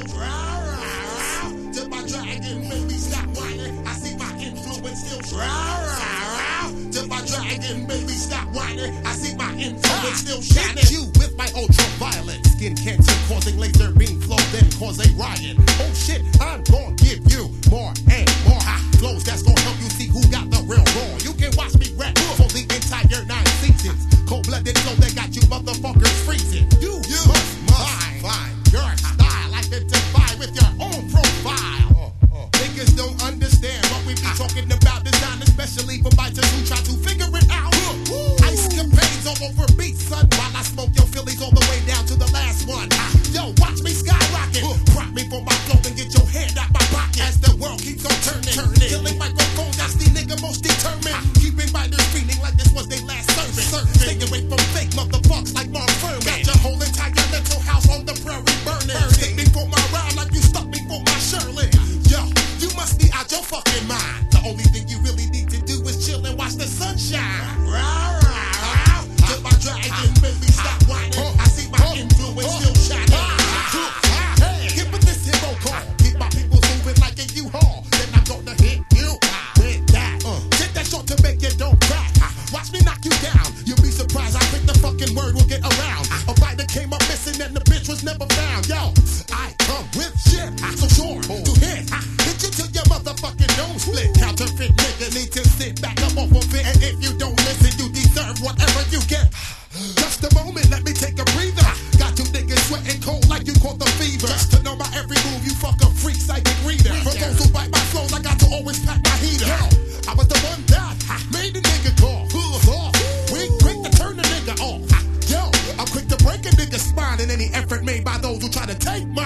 still till my dragon made me stop whining. I see my influence still till my dragon made me stop whining. I see my influence still shining. Hit you with my ultraviolet skin cancer causing laser beam flow, then cause a riot. Oh shit, I'm gonna give you more and more hot flows that's gonna help you see who got the real raw. You can watch me rap for the entire 9 seasons. Cold-blooded flow that got you motherfuckers freezing. You must find your style. Identify with your own profile. Niggas don't understand what we be talking about design, especially for biters who try to figure it out. Ice capades all over beats, son, while I smoke your Phillies all the way down to the last one. Yo, watch me skyrocket. Prop me for my flow and get your hand out my pocket as the world keeps on turning. Killing microphones, that's the nigga most determined. Keeping biters feeling like this was their last service. Stay away from fake motherfuckers like Mark Furman. Got your whole entire mental house on the prairie burning. Stick me for my ride like you stuck me for my Shirley. Yo, you must be out your fucking mind. The only thing you really need to do is chill and watch the sunshine. Till my dragon made me stop whining. I see my influence still shining. Give me this hero call. Keep my people moving like a U-Haul. Then I'm gonna hit you with that. Get that short to make it don't crack. Watch me knock you down. You'll be surprised how quick the fucking word will get around. A fighter came up missing and the bitch was never found. Yo, I come with shit, so sure to hit. Hit you till your motherfucking nose split. Counterfeit nigga need to sit back up off of it. And if you don't listen, you deserve whatever you get. Just a moment, let me take a breather. Got you niggas sweating cold like you caught the fever. Just to know my every move, you fuck a freak psychic reader. For those who bite my flows, I got to always pack my heater. Yo, I was the one that made the nigga call. We quick to turn the nigga off. Yo, I'm quick to break a nigga's spine in any effort made by those who try to take my